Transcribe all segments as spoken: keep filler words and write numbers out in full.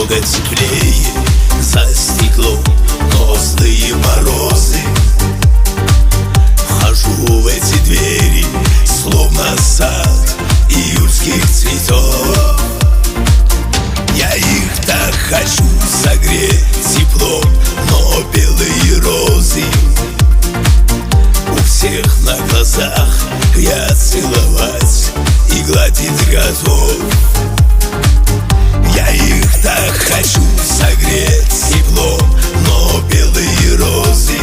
Немного теплее за стеклом, но злые морозы. Вхожу в эти двери, словно сад июльских цветов. Я их так хочу согреть теплом, но белые розы у всех на глазах я целовать и гладить готов. Я их так хочу согреть теплом, но белые розы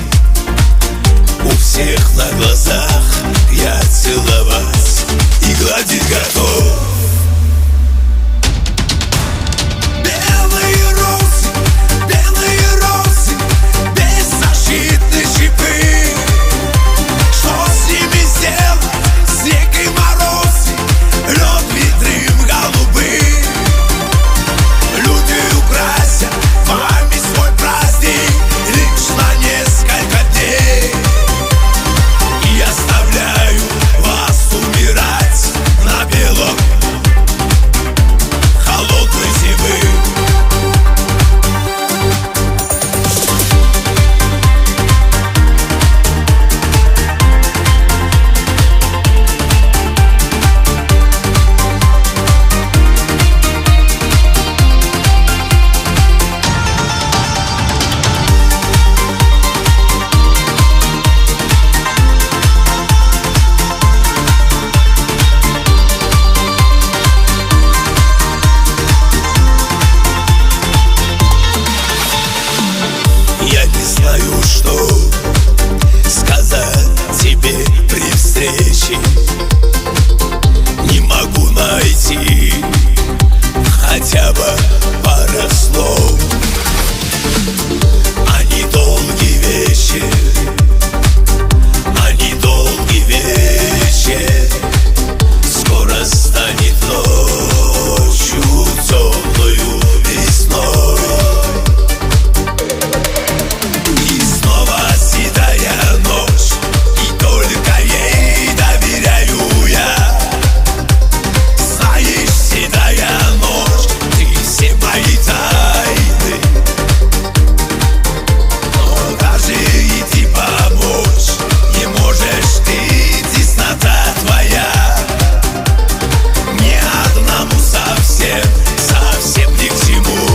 у всех на глазах я целовать и гладить готов. Белые розы, белые розы, беззащитные шипы. Что с ними сделать? Снег и морозы, лед, ветры голубые. Люди украсят вами свой праздник лишь на несколько дней. И оставляю вас умирать на белом холодной зимы. Я не знаю, что сказать тебе при встрече. Не могу найти хотя бы пара слов. Они долгий вечер, они долгий вечер. Скоро станет ночью темною весной. И снова седая ночь, и только ей доверяю я. Знаешь, седая ночь, ты все мои тайны. Но даже идти помочь не можешь ты, теснота твоя. Мне одному совсем, совсем ни к чему.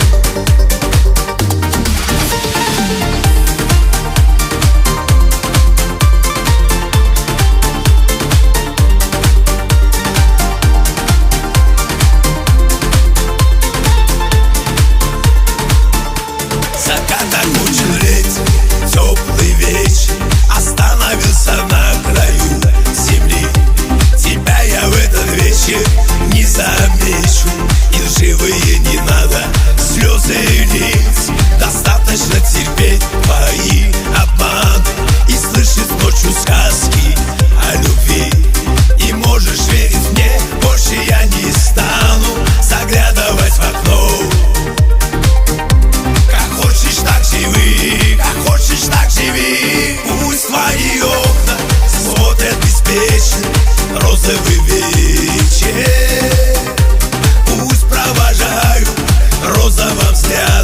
Закат окончен летний, теплый вечер. Остановился на краю земли. Тебя я в этот вечер не замечу. И лживые не надо слезы лить. Достаточно терпеть твои обманы и слышать ночью сказки о любви. И можешь верить мне, больше я не стану заглядывать в окно. Как хочешь, так живи, как хочешь, так живи. Пусть твои окна смотрят беспечно розовый вечер. Пусть провожают розовым взглядом